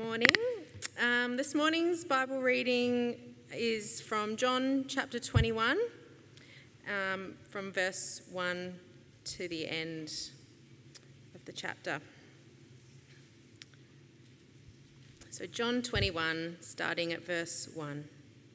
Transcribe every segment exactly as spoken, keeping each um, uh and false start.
Morning. Um, this morning's Bible reading is from John chapter twenty-one, um, from verse one to the end of the chapter. So John twenty-one, starting at verse one.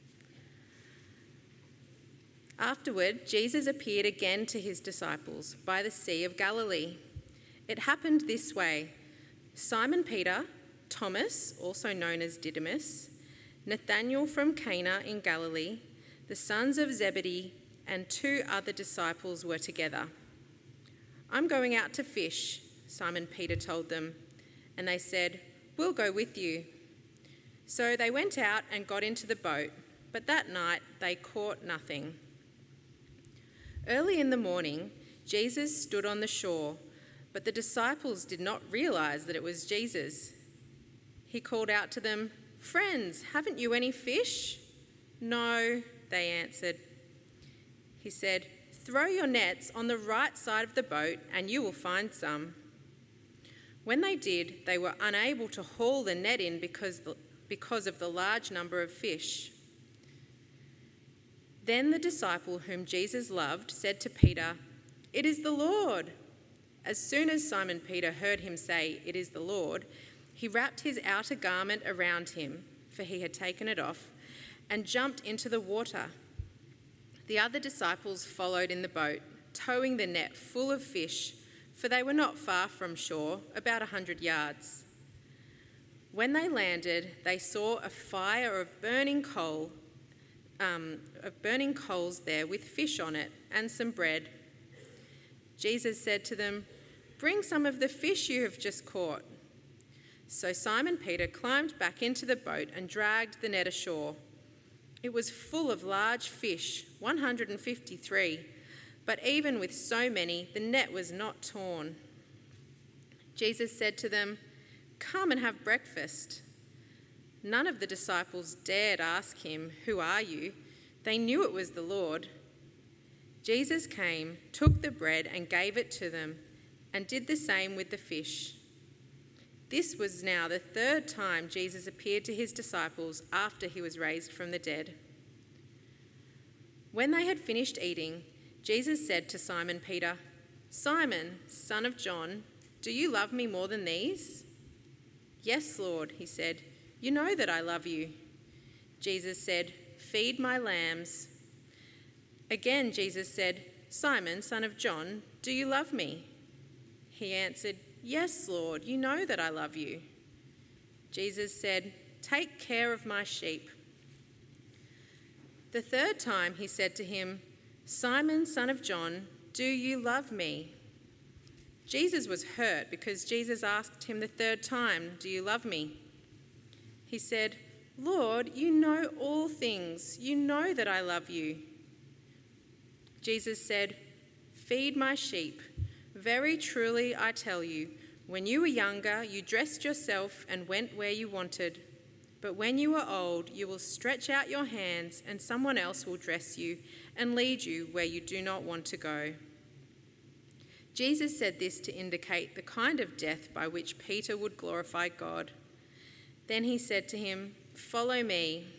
Afterward, Jesus appeared again to his disciples by the Sea of Galilee. It happened this way. Simon Peter, Thomas, also known as Didymus, Nathanael from Cana in Galilee, the sons of Zebedee, and two other disciples were together. "I'm going out to fish," Simon Peter told them, and they said, "We'll go with you." So they went out and got into the boat, but that night they caught nothing. Early in the morning, Jesus stood on the shore, but the disciples did not realize that it was Jesus. He called out to them, "Friends, haven't you any fish?" "No," they answered. He said, "Throw your nets on the right side of the boat and you will find some." When they did, they were unable to haul the net in because, because of the large number of fish. Then the disciple whom Jesus loved said to Peter, "It is the Lord." As soon as Simon Peter heard him say, "It is the Lord," he wrapped his outer garment around him, for he had taken it off, and jumped into the water. The other disciples followed in the boat, towing the net full of fish, for they were not far from shore, about a hundred yards. When they landed, they saw a fire of burning coal, um, of burning coals there with fish on it and some bread. Jesus said to them, "Bring some of the fish you have just caught." So Simon Peter climbed back into the boat and dragged the net ashore. It was full of large fish, one hundred fifty-three, but even with so many, the net was not torn. Jesus said to them, "Come and have breakfast." None of the disciples dared ask him, "Who are you?" They knew it was the Lord. Jesus came, took the bread and gave it to them, and did the same with the fish. This was now the third time Jesus appeared to his disciples after he was raised from the dead. When they had finished eating, Jesus said to Simon Peter, "Simon, son of John, do you love me more than these?" "Yes, Lord," he said, "you know that I love you." Jesus said, "Feed my lambs." Again Jesus said, "Simon, son of John, do you love me?" He answered, "Yes, Lord, you know that I love you." Jesus said, "Take care of my sheep." The third time he said to him, "Simon, son of John, do you love me?" Jesus was hurt because Jesus asked him the third time, "Do you love me?" He said, "Lord, you know all things. You know that I love you." Jesus said, "Feed my sheep. Very truly I tell you, when you were younger, you dressed yourself and went where you wanted. But when you are old, you will stretch out your hands and someone else will dress you and lead you where you do not want to go." Jesus said this to indicate the kind of death by which Peter would glorify God. Then he said to him, "Follow me."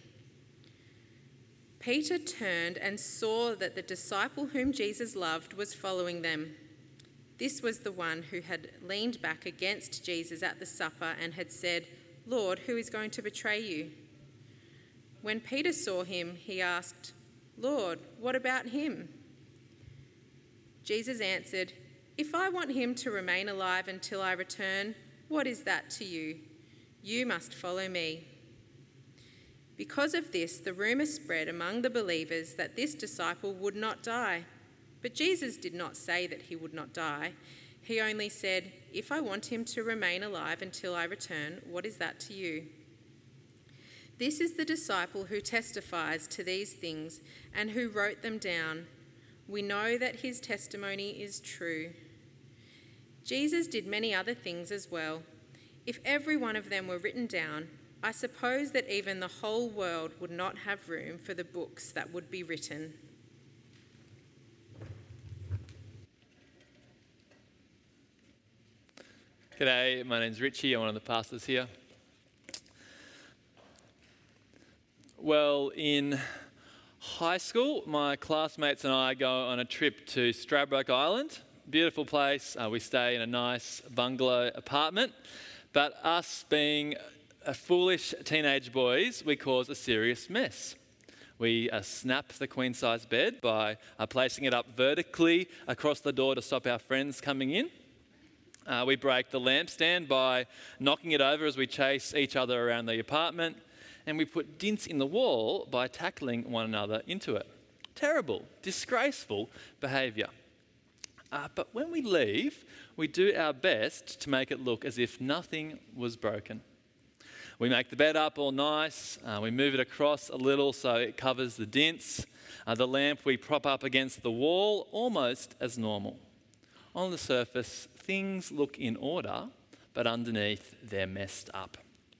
Peter turned and saw that the disciple whom Jesus loved was following them. This was the one who had leaned back against Jesus at the supper and had said, "Lord, who is going to betray you?" When Peter saw him, he asked, "Lord, what about him?" Jesus answered, "If I want him to remain alive until I return, what is that to you? You must follow me." Because of this, the rumour spread among the believers that this disciple would not die. But Jesus did not say that he would not die. He only said, "If I want him to remain alive until I return, what is that to you?" This is the disciple who testifies to these things and who wrote them down. We know that his testimony is true. Jesus did many other things as well. If every one of them were written down, I suppose that even the whole world would not have room for the books that would be written. G'day, my name's Richie, I'm one of the pastors here. Well, in high school, my classmates and I go on a trip to Stradbroke Island. Beautiful place. Uh, we stay in a nice bungalow apartment. But us being a foolish teenage boys, we cause a serious mess. We uh, snap the queen-size bed by uh, placing it up vertically across the door to stop our friends coming in. Uh, we break the lampstand by knocking it over as we chase each other around the apartment. And we put dints in the wall by tackling one another into it. Terrible, disgraceful behaviour. Uh, but when we leave, we do our best to make it look as if nothing was broken. We make the bed up all nice, uh, we move it across a little so it covers the dints. Uh, the lamp we prop up against the wall almost as normal. On the surface, things look in order, but underneath they're messed up.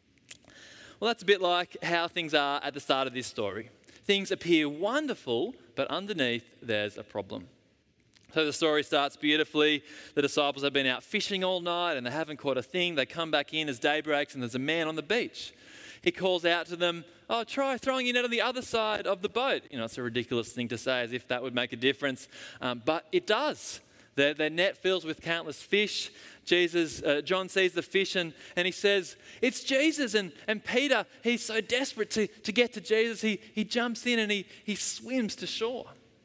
Well, that's a bit like how things are at the start of this story. Things appear wonderful, but underneath there's a problem. So the story starts beautifully. The disciples have been out fishing all night and they haven't caught a thing. They come back in as day breaks and there's a man on the beach. He calls out to them, "Oh, try throwing your net on the other side of the boat." You know, it's a ridiculous thing to say, as if that would make a difference. Um, but it does. Their, their net fills with countless fish. Jesus, uh, John sees the fish and, and he says, "It's Jesus." And, and Peter, he's so desperate to, to get to Jesus, he, he jumps in and he, he swims to shore.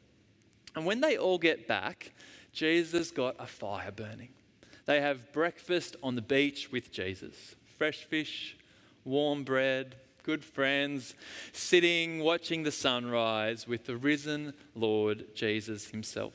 And when they all get back, Jesus got a fire burning. They have breakfast on the beach with Jesus. Fresh fish, warm bread, good friends, sitting, watching the sunrise with the risen Lord Jesus himself.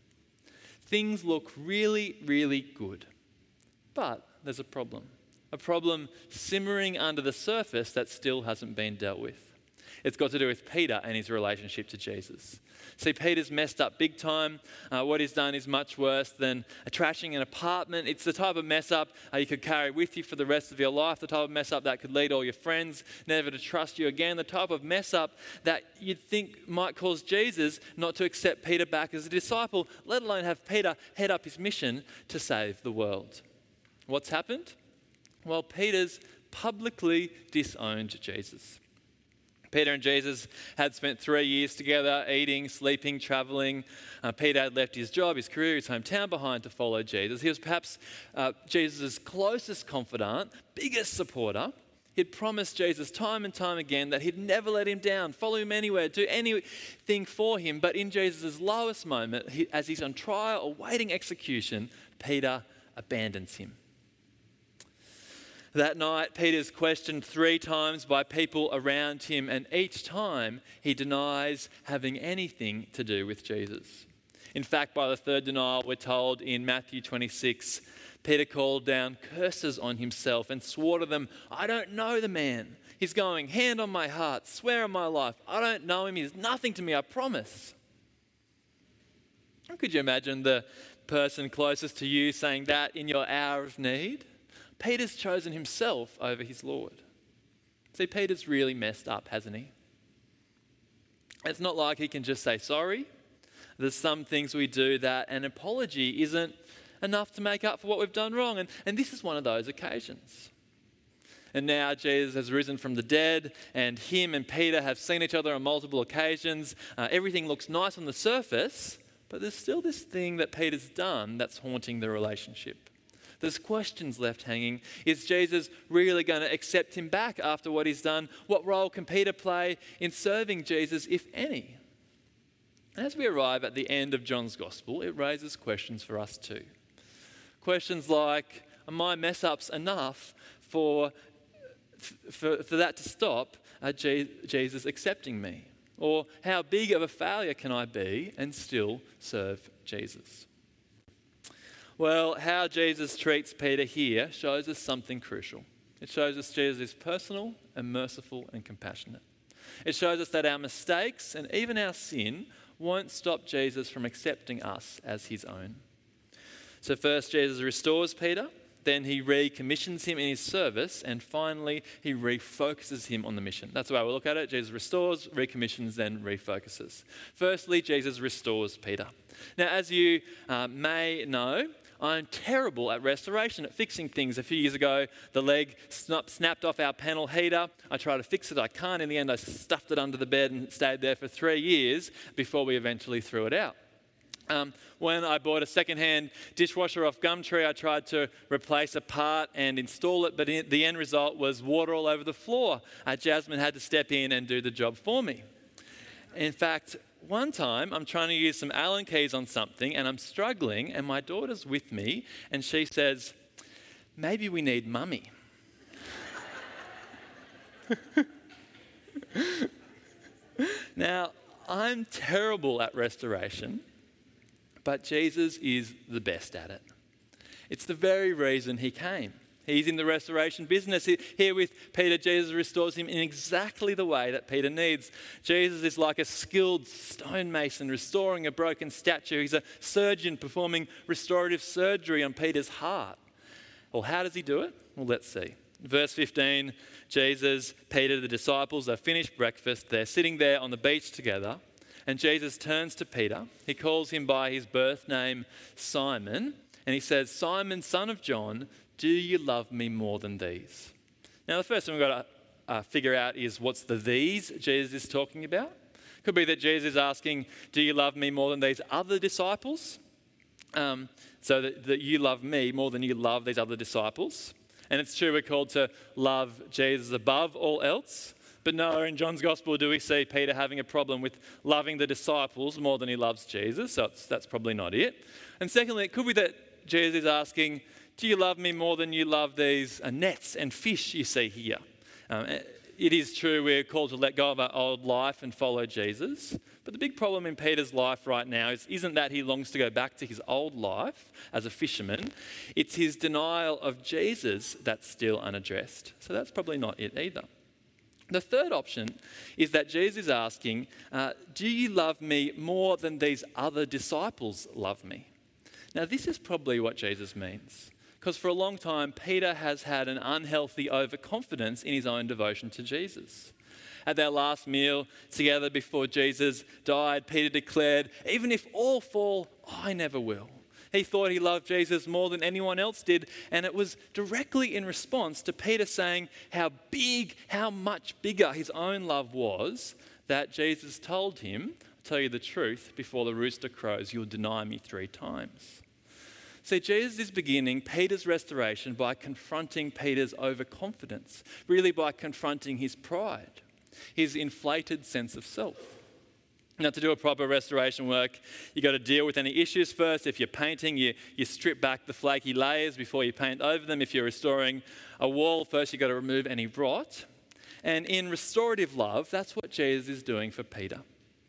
Things look really, really good. But there's a problem. A problem simmering under the surface that still hasn't been dealt with. It's got to do with Peter and his relationship to Jesus. See, Peter's messed up big time. Uh, what he's done is much worse than trashing an apartment. It's the type of mess up uh, you could carry with you for the rest of your life, the type of mess up that could lead all your friends never to trust you again, the type of mess up that you'd think might cause Jesus not to accept Peter back as a disciple, let alone have Peter head up his mission to save the world. What's happened? Well, Peter's publicly disowned Jesus. Peter and Jesus had spent three years together, eating, sleeping, travelling. Uh, Peter had left his job, his career, his hometown behind to follow Jesus. He was perhaps uh, Jesus' closest confidant, biggest supporter. He'd promised Jesus time and time again that he'd never let him down, follow him anywhere, do anything for him. But in Jesus' lowest moment, he, as he's on trial, awaiting execution, Peter abandons him. That night, Peter's questioned three times by people around him, and each time he denies having anything to do with Jesus. In fact, by the third denial, we're told in Matthew twenty-six, Peter called down curses on himself and swore to them, "I don't know the man." He's going, "Hand on my heart, swear on my life. I don't know him. He's nothing to me, I promise." Could you imagine the person closest to you saying that in your hour of need? Peter's chosen himself over his Lord. See, Peter's really messed up, hasn't he? It's not like he can just say sorry. There's some things we do that an apology isn't enough to make up for what we've done wrong. And, and this is one of those occasions. And now Jesus has risen from the dead, and him and Peter have seen each other on multiple occasions. Uh, everything looks nice on the surface, but there's still this thing that Peter's done that's haunting the relationship. There's questions left hanging. Is Jesus really going to accept him back after what he's done? What role can Peter play in serving Jesus, if any? As we arrive at the end of John's Gospel, it raises questions for us too. Questions like, are my mess-ups enough for, for, for that to stop uh, Je- Jesus accepting me? Or how big of a failure can I be and still serve Jesus? Well, how Jesus treats Peter here shows us something crucial. It shows us Jesus is personal and merciful and compassionate. It shows us that our mistakes and even our sin won't stop Jesus from accepting us as his own. So first, Jesus restores Peter, then he recommissions him in his service, and finally, he refocuses him on the mission. That's the way we look at it. Jesus restores, recommissions, then refocuses. Firstly, Jesus restores Peter. Now, as you uh, may know, I'm terrible at restoration, at fixing things. A few years ago, the leg snap, snapped off our panel heater. I tried to fix it. I can't. In the end, I stuffed it under the bed and it stayed there for three years before we eventually threw it out. Um, when I bought a second-hand dishwasher off Gumtree, I tried to replace a part and install it, but the end result was water all over the floor. Uh, Jasmine had to step in and do the job for me. In fact, one time I'm trying to use some Allen keys on something and I'm struggling, and my daughter's with me and she says, "Maybe we need mummy." Now, I'm terrible at restoration, but Jesus is the best at it. It's the very reason he came. He's in the restoration business. Here with Peter, Jesus restores him in exactly the way that Peter needs. Jesus is like a skilled stonemason restoring a broken statue. He's a surgeon performing restorative surgery on Peter's heart. Well, how does he do it? Well, let's see. Verse fifteen, Jesus, Peter, the disciples, they've finished breakfast. They're sitting there on the beach together. And Jesus turns to Peter. He calls him by his birth name, Simon. And he says, "Simon, son of John, do you love me more than these?" Now, the first thing we've got to uh, figure out is what's the these Jesus is talking about. Could be that Jesus is asking, do you love me more than these other disciples? Um, so that, that you love me more than you love these other disciples. And it's true we're called to love Jesus above all else. But no, in John's Gospel do we see Peter having a problem with loving the disciples more than he loves Jesus. So it's, that's probably not it. And secondly, it could be that Jesus is asking, do you love me more than you love these uh, nets and fish you see here? Um, it is true we're called to let go of our old life and follow Jesus. But the big problem in Peter's life right now is, isn't that he longs to go back to his old life as a fisherman. It's his denial of Jesus that's still unaddressed. So that's probably not it either. The third option is that Jesus is asking, uh, do you love me more than these other disciples love me? Now, this is probably what Jesus means. Because for a long time, Peter has had an unhealthy overconfidence in his own devotion to Jesus. At their last meal together before Jesus died, Peter declared, "Even if all fall, I never will." He thought he loved Jesus more than anyone else did, and it was directly in response to Peter saying how big, how much bigger his own love was, that Jesus told him, "I'll tell you the truth, before the rooster crows, you'll deny me three times." See, Jesus is beginning Peter's restoration by confronting Peter's overconfidence, really by confronting his pride, his inflated sense of self. Now, to do a proper restoration work, you've got to deal with any issues first. If you're painting, you, you strip back the flaky layers before you paint over them. If you're restoring a wall, first you've got to remove any rot. And in restorative love, that's what Jesus is doing for Peter.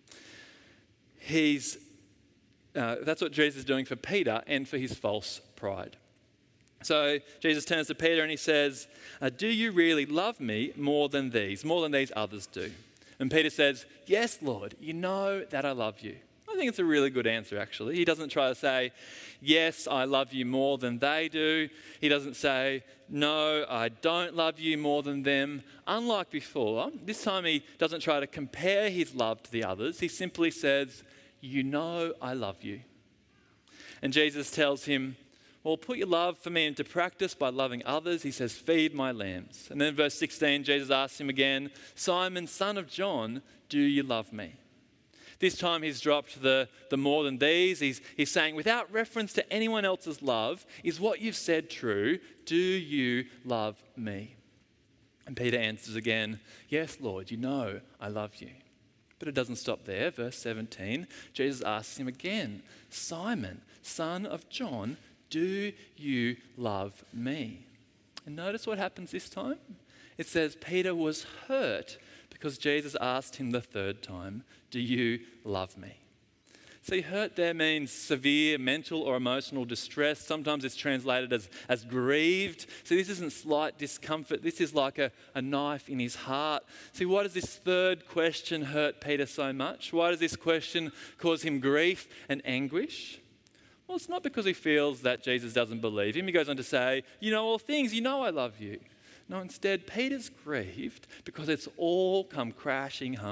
He's Uh, that's what Jesus is doing for Peter and for his false pride. So Jesus turns to Peter and he says, uh, do you really love me more than these, more than these others do? And Peter says, yes, Lord, you know that I love you. I think it's a really good answer, actually. He doesn't try to say, yes, I love you more than they do. He doesn't say, no, I don't love you more than them. Unlike before, this time he doesn't try to compare his love to the others. He simply says, you know I love you. And Jesus tells him, well, put your love for me into practice by loving others. He says, feed my lambs. And then in verse sixteen, Jesus asks him again, Simon, son of John, do you love me? This time he's dropped the, the more than these. He's, he's saying, without reference to anyone else's love, is what you've said true? Do you love me? And Peter answers again, yes, Lord, you know I love you. But it doesn't stop there. Verse seventeen, Jesus asks him again, Simon, son of John, do you love me? And notice what happens this time. It says Peter was hurt because Jesus asked him the third time, do you love me? See, hurt there means severe mental or emotional distress. Sometimes it's translated as, as grieved. See, this isn't slight discomfort. This is like a, a knife in his heart. See, why does this third question hurt Peter so much? Why does this question cause him grief and anguish? Well, it's not because he feels that Jesus doesn't believe him. He goes on to say, you know all things, you know I love you. No, instead, Peter's grieved because it's all come crashing home.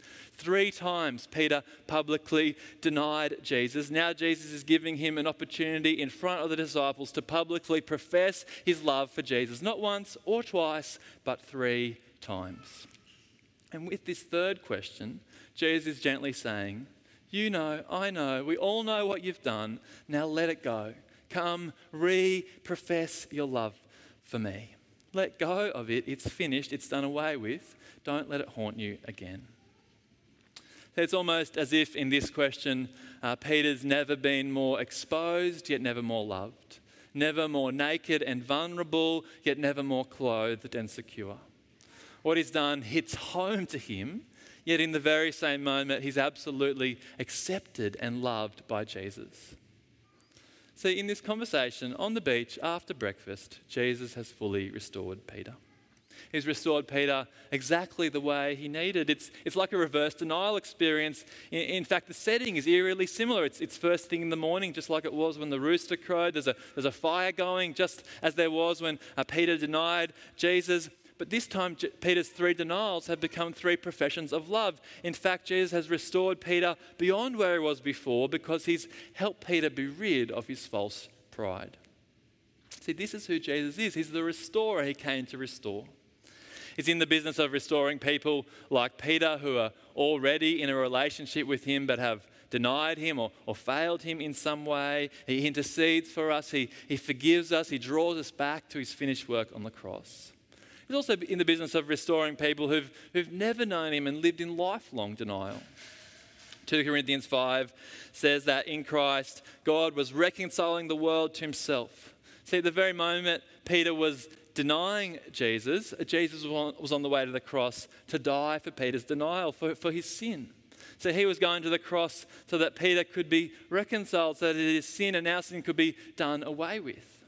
Three times Peter publicly denied Jesus. Now Jesus is giving him an opportunity in front of the disciples to publicly profess his love for Jesus. Not once or twice, but three times. And with this third question, Jesus is gently saying, you know, I know, we all know what you've done. Now let it go. Come, re-profess your love for me. Let go of it. It's finished. It's done away with. Don't let it haunt you again. It's almost as if in this question, uh, Peter's never been more exposed, yet never more loved. Never more naked and vulnerable, yet never more clothed and secure. What he's done hits home to him, yet in the very same moment, he's absolutely accepted and loved by Jesus. See, in this conversation on the beach after breakfast, Jesus has fully restored Peter. He's restored Peter exactly the way he needed. It's, it's like a reverse denial experience. In, in fact, the setting is eerily similar. It's, it's first thing in the morning, just like it was when the rooster crowed. There's a, there's a fire going, just as there was when uh, Peter denied Jesus. But this time, J- Peter's three denials have become three professions of love. In fact, Jesus has restored Peter beyond where he was before because he's helped Peter be rid of his false pride. See, this is who Jesus is. He's the restorer he came to restore. He's in the business of restoring people like Peter who are already in a relationship with him but have denied him or, or failed him in some way. He intercedes for us. He, he forgives us. He draws us back to his finished work on the cross. He's also in the business of restoring people who've, who've never known him and lived in lifelong denial. Second Corinthians five says that in Christ, God was reconciling the world to himself. See, at the very moment Peter was denying Jesus, Jesus was on the way to the cross to die for Peter's denial, for, for his sin. So he was going to the cross so that Peter could be reconciled, so that his sin and our sin could be done away with.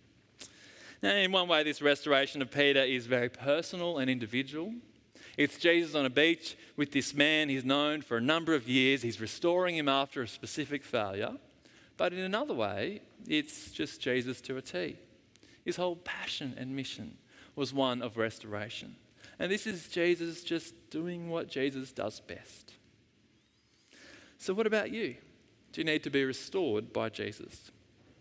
Now, in one way, this restoration of Peter is very personal and individual. It's Jesus on a beach with this man he's known for a number of years. He's restoring him after a specific failure. But in another way, it's just Jesus to a T. His whole passion and mission was one of restoration. And this is Jesus just doing what Jesus does best. So what about you? Do you need to be restored by Jesus?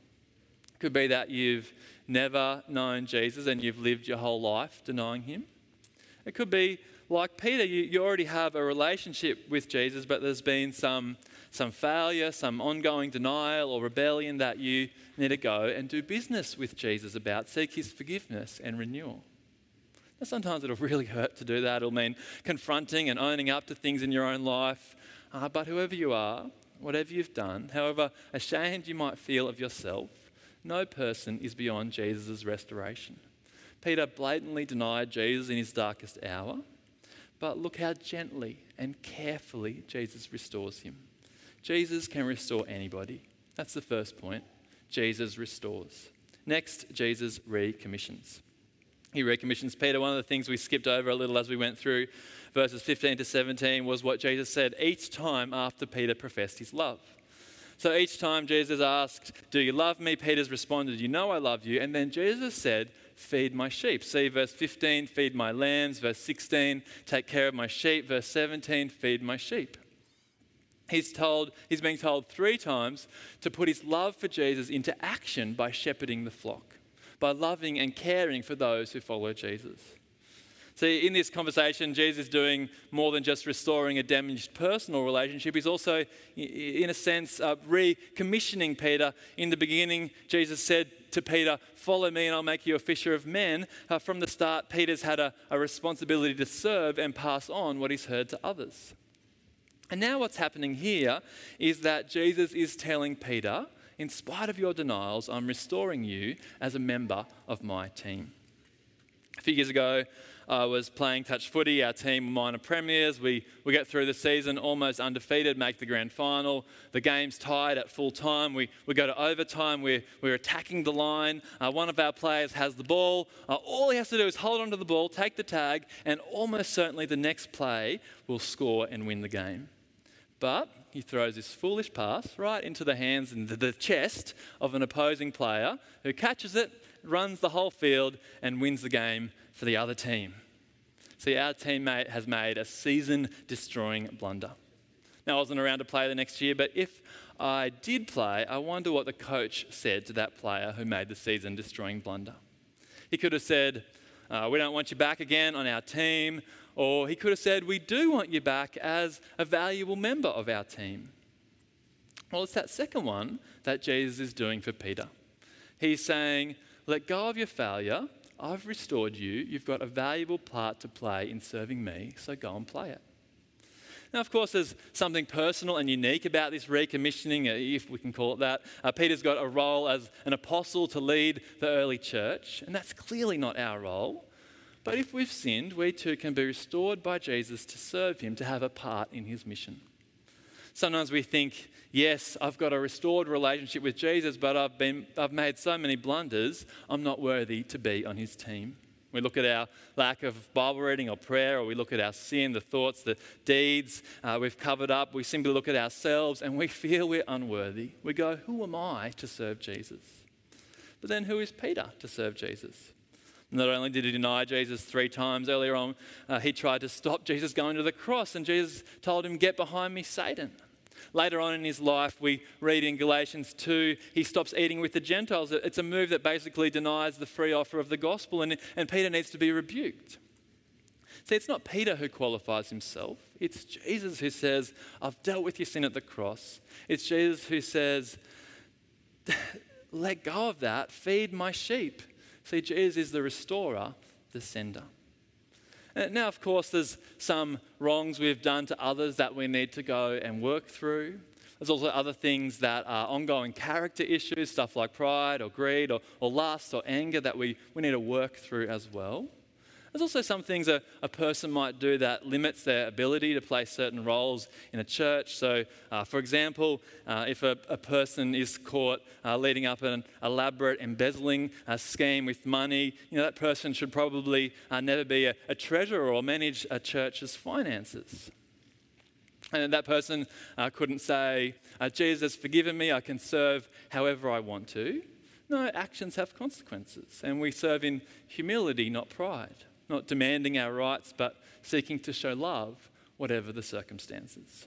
It could be that you've never known Jesus and you've lived your whole life denying him. It could be like Peter, you, you already have a relationship with Jesus, but there's been some, some failure, some ongoing denial or rebellion that you need to go and do business with Jesus about, seek his forgiveness and renewal. Now, sometimes it'll really hurt to do that. It'll mean confronting and owning up to things in your own life. Uh, but whoever you are, whatever you've done, however ashamed you might feel of yourself, no person is beyond Jesus' restoration. Peter blatantly denied Jesus in his darkest hour, but look how gently and carefully Jesus restores him. Jesus can restore anybody. That's the first point. Jesus restores. Next, Jesus recommissions. He recommissions Peter. One of the things we skipped over a little as we went through verses fifteen to seventeen was what Jesus said each time after Peter professed his love. So each time Jesus asked, "Do you love me?" Peter's responded, "You know I love you." And then Jesus said, "Feed my sheep." See verse fifteen, "Feed my lambs." Verse sixteen, "Take care of my sheep." Verse seventeen, "Feed my sheep." He's told, he's being told three times to put his love for Jesus into action by shepherding the flock, by loving and caring for those who follow Jesus. See, in this conversation, Jesus is doing more than just restoring a damaged personal relationship. He's also, in a sense, uh, recommissioning Peter. In the beginning, Jesus said to Peter, "Follow me and I'll make you a fisher of men." Uh, from the start, Peter's had a, a responsibility to serve and pass on what he's heard to others. And now what's happening here is that Jesus is telling Peter, in spite of your denials, I'm restoring you as a member of my team. A few years ago, I was playing touch footy. Our team were minor premiers. We, we get through the season almost undefeated, make the grand final. The game's tied at full time. We, we go to overtime. We're, we're attacking the line. Uh, one of our players has the ball. Uh, all he has to do is hold onto the ball, take the tag, and almost certainly the next play will score and win the game. But he throws this foolish pass right into the hands and the chest of an opposing player who catches it, runs the whole field, and wins the game for the other team. See, our teammate has made a season-destroying blunder. Now, I wasn't around to play the next year, but if I did play, I wonder what the coach said to that player who made the season-destroying blunder. He could have said, uh, we don't want you back again on our team. Or he could have said, we do want you back as a valuable member of our team. Well, it's that second one that Jesus is doing for Peter. He's saying, let go of your failure. I've restored you. You've got a valuable part to play in serving me, so go and play it. Now, of course, there's something personal and unique about this recommissioning, if we can call it that. Uh, Peter's got a role as an apostle to lead the early church, and that's clearly not our role. But if we've sinned, we too can be restored by Jesus to serve him, to have a part in his mission. Sometimes we think, yes, I've got a restored relationship with Jesus, but I've been, I've made so many blunders, I'm not worthy to be on his team. We look at our lack of Bible reading or prayer, or we look at our sin, the thoughts, the deeds uh, we've covered up. We simply look at ourselves and we feel we're unworthy. We go, who am I to serve Jesus? But then who is Peter to serve Jesus? Not only did he deny Jesus three times earlier on, uh, he tried to stop Jesus going to the cross, and Jesus told him, get behind me, Satan. Later on in his life, we read in Galatians two, he stops eating with the Gentiles. It's a move that basically denies the free offer of the gospel, and, and Peter needs to be rebuked. See, it's not Peter who qualifies himself. It's Jesus who says, I've dealt with your sin at the cross. It's Jesus who says, let go of that, feed my sheep. See, Jesus is the restorer, the sender. Now, of course, there's some wrongs we've done to others that we need to go and work through. There's also other things that are ongoing character issues, stuff like pride or greed or, or lust or anger that we, we need to work through as well. There's also some things a, a person might do that limits their ability to play certain roles in a church. So, uh, for example, uh, if a, a person is caught uh, leading up an elaborate embezzling uh, scheme with money, you know, that person should probably uh, never be a, a treasurer or manage a church's finances. And that person uh, couldn't say, uh, Jesus has forgiven me, I can serve however I want to. No, actions have consequences, and we serve in humility, not pride. Not demanding our rights, but seeking to show love, whatever the circumstances.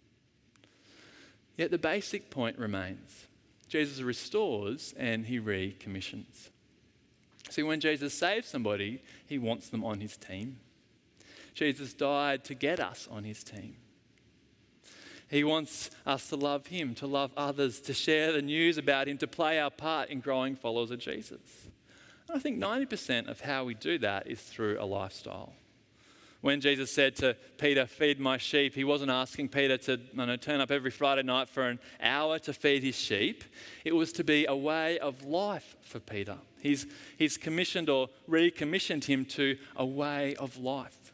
Yet the basic point remains. Jesus restores and he recommissions. See, when Jesus saves somebody, he wants them on his team. Jesus died to get us on his team. He wants us to love him, to love others, to share the news about him, to play our part in growing followers of Jesus. I think ninety percent of how we do that is through a lifestyle. When Jesus said to Peter, feed my sheep, he wasn't asking Peter to you know, turn up every Friday night for an hour to feed his sheep. It was to be a way of life for Peter. He's, he's commissioned or recommissioned him to a way of life.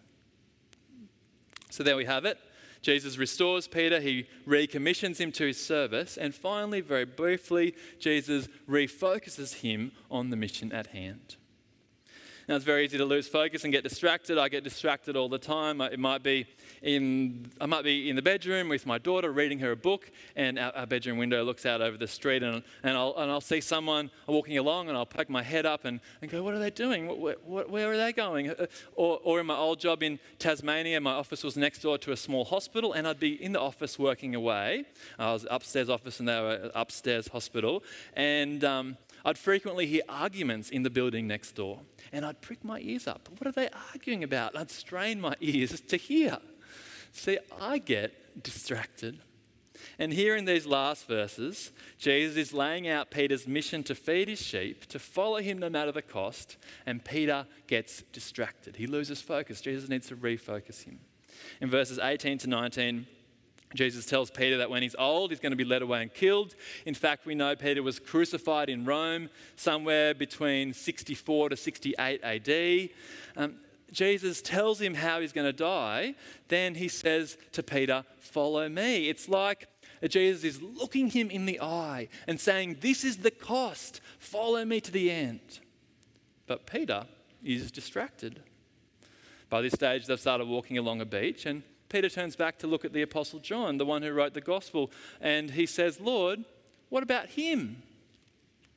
So there we have it. Jesus restores Peter, he recommissions him to his service, and finally, very briefly, Jesus refocuses him on the mission at hand. Now, it's very easy to lose focus and get distracted. I get distracted all the time. It might be in, I might be in the bedroom with my daughter reading her a book, and our, our bedroom window looks out over the street, and, and, I'll, and I'll see someone walking along, and I'll poke my head up and, and go, what are they doing? What, what, where are they going? Or, or in my old job in Tasmania, my office was next door to a small hospital, and I'd be in the office working away. I was upstairs office, and they were upstairs hospital, and um, I'd frequently hear arguments in the building next door. And I'd prick my ears up. What are they arguing about? I'd strain my ears to hear. See, I get distracted. And here in these last verses, Jesus is laying out Peter's mission to feed his sheep, to follow him no matter the cost, and Peter gets distracted. He loses focus. Jesus needs to refocus him. In verses eighteen to nineteen, Jesus tells Peter that when he's old, he's going to be led away and killed. In fact, we know Peter was crucified in Rome somewhere between sixty-four to sixty-eight A D. Um, Jesus tells him how he's going to die. Then he says to Peter, follow me. It's like Jesus is looking him in the eye and saying, this is the cost. Follow me to the end. But Peter is distracted. By this stage, they've started walking along a beach, and Peter turns back to look at the Apostle John, the one who wrote the gospel, and he says, Lord, what about him?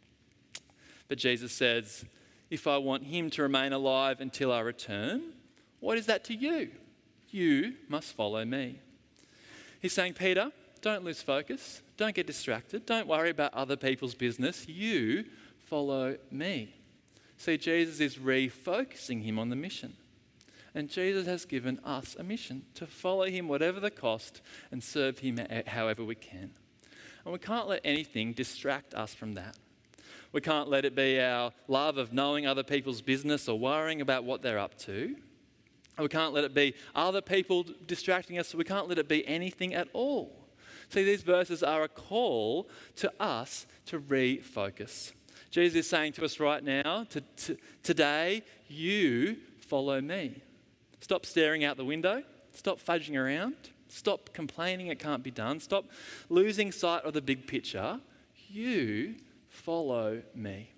But Jesus says, if I want him to remain alive until I return, What is that to you? You must follow me. He's saying, Peter, don't lose focus. Don't get distracted. Don't worry about other people's business. You follow me. See, Jesus is refocusing him on the mission. And Jesus has given us a mission to follow him whatever the cost and serve him however we can. And we can't let anything distract us from that. We can't let it be our love of knowing other people's business or worrying about what they're up to. We can't let it be other people distracting us, so we can't let it be anything at all. See, these verses are a call to us to refocus. Jesus is saying to us right now, to, to, today, you follow me. Stop staring out the window. Stop fudging around. Stop complaining it can't be done. Stop losing sight of the big picture. You follow me.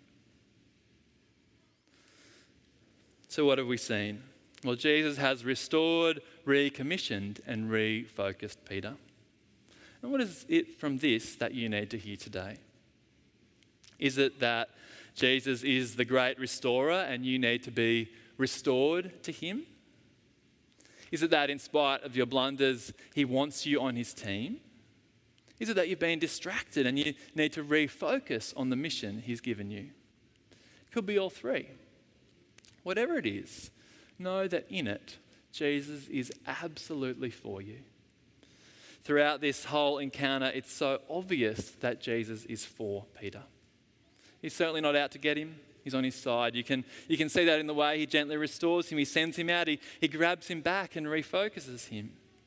So what have we seen? Well, Jesus has restored, recommissioned, and refocused Peter. And what is it from this that you need to hear today? Is it that Jesus is the great restorer and you need to be restored to him? Is it that in spite of your blunders, he wants you on his team? Is it that you've been distracted and you need to refocus on the mission he's given you? It could be all three. Whatever it is, know that in it, Jesus is absolutely for you. Throughout this whole encounter, it's so obvious that Jesus is for Peter. He's certainly not out to get him. He's on his side. You can, you can see that in the way he gently restores him. He sends him out. He, he grabs him back and refocuses him.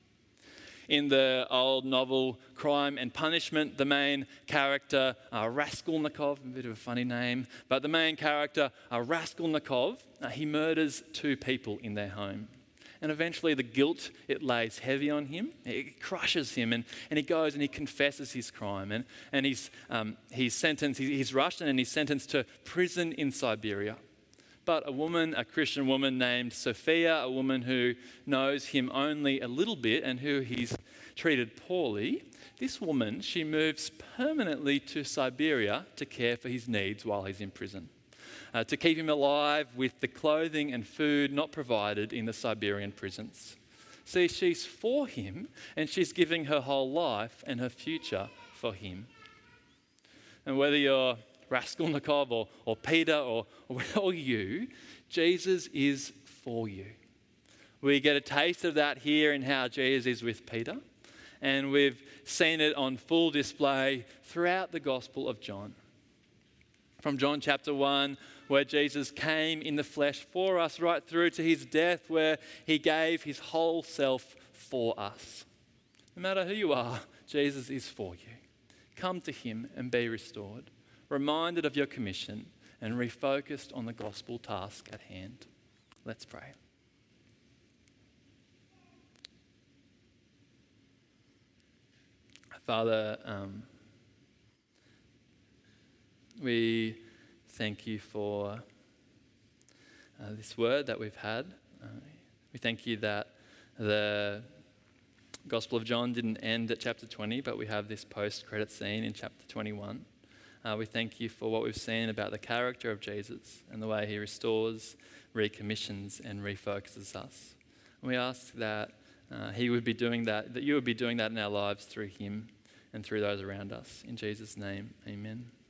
In the old novel Crime and Punishment, the main character, uh, Raskolnikov, a bit of a funny name, but the main character, uh, Raskolnikov, uh, he murders two people in their home. And eventually the guilt, it lays heavy on him. It crushes him, and, and he goes and he confesses his crime. And, and he's, um, he's sentenced, he's Russian, and he's sentenced to prison in Siberia. But a woman, a Christian woman named Sophia, a woman who knows him only a little bit and who he's treated poorly, this woman, she moves permanently to Siberia to care for his needs while he's in prison. Uh, to keep him alive with the clothing and food not provided in the Siberian prisons. See, she's for him and she's giving her whole life and her future for him. And whether you're Raskolnikov or, or Peter or, or, or you, Jesus is for you. We get a taste of that here in how Jesus is with Peter, and we've seen it on full display throughout the Gospel of John. From John chapter one, where Jesus came in the flesh for us, right through to his death, where he gave his whole self for us. No matter who you are, Jesus is for you. Come to him and be restored, reminded of your commission and refocused on the gospel task at hand. Let's pray. Father, um, we thank you for uh, this word that we've had. Uh, we thank you that the Gospel of John didn't end at chapter twenty, but we have this post-credit scene in chapter twenty-one. Uh, we thank you for what we've seen about the character of Jesus and the way he restores, recommissions, and refocuses us. And we ask that uh, he would be doing that, that you would be doing that in our lives through him and through those around us. In Jesus' name, amen.